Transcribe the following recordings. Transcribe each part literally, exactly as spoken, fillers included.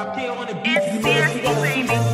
It's seriously, baby.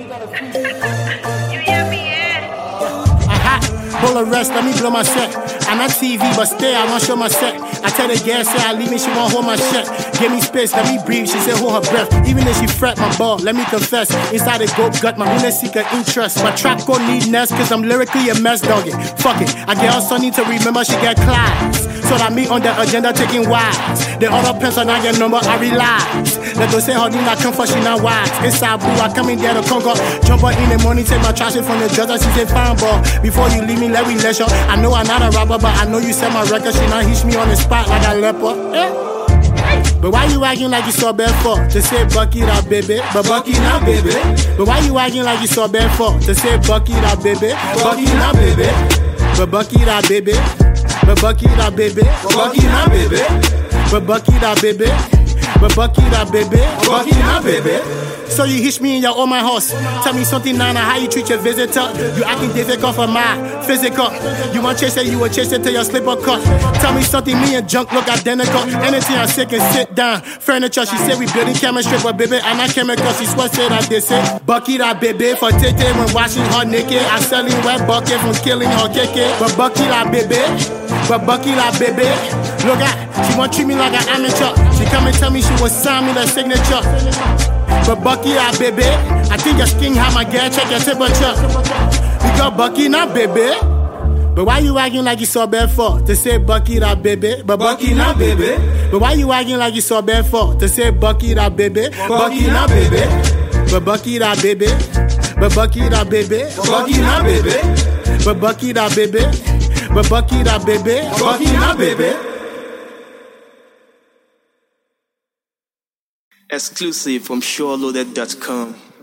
You hear me, yeah? Aha, full arrest, let me blow my set. I'm not T V, but stay, I won't show my set. I tell the girl, say I leave me, she won't hold my shit. Give me space, let me breathe, she said hold her breath. Even if she fret my ball, let me confess. Inside the goat gut, my winner seek her interest. My trap gon' need nest, cause I'm lyrically a mess, dog it. Fuck it, I get her Sunny to remember she get class. So that me on the agenda taking wise. The other person I get number, I realize. Let go say her name, I come for she not wise. It's a boo, I come in there to conquer. Jump her in the morning, take my trash from the judge, she say fine, ball. Before you leave me, let me let you. I know I'm not a rapper, but I know you said my record, she not hit me on the spot like a leper. Eh? But why you acting like you saw bad for? To say Bucky that baby, but Bucky not baby. But why you acting like you saw bad for? To say Bucky that baby, Bucky not baby. But Bucky that baby. But Bucky that baby, Bucky not baby. But Bucky that baby, but Bucky that baby, Bucky not baby. So you hitch me in your own my horse. Tell me something, Nana, how you treat your visitor. You acting difficult for my physical. You want chase it, you will chase it till your slipper cut. Tell me something, me and junk look identical. Anything I say can sit down. Furniture, she said we building chemistry, but baby, I'm not chemical. She swear said that they say Bucky that baby for Tete when washing her naked. I'm selling wet bucket from killing her keke. But Bucky that baby, but Bucky that baby. Look at, she want treat me like an amateur. She come and tell me she will sign me the signature. But Bucky that baby, I think your skin have my girl, check your temperature. We got Bucky not baby. But why you acting like you saw bad for? To say Bucky that baby, but Bucky not baby. But why you acting like you saw bad for? To say Bucky that baby, Bucky not baby. But Bucky that baby, but Bucky that baby, Bucky not baby. But Bucky that baby, but Bucky that baby, Bucky not baby. Exclusive from Sure Loaded dot com.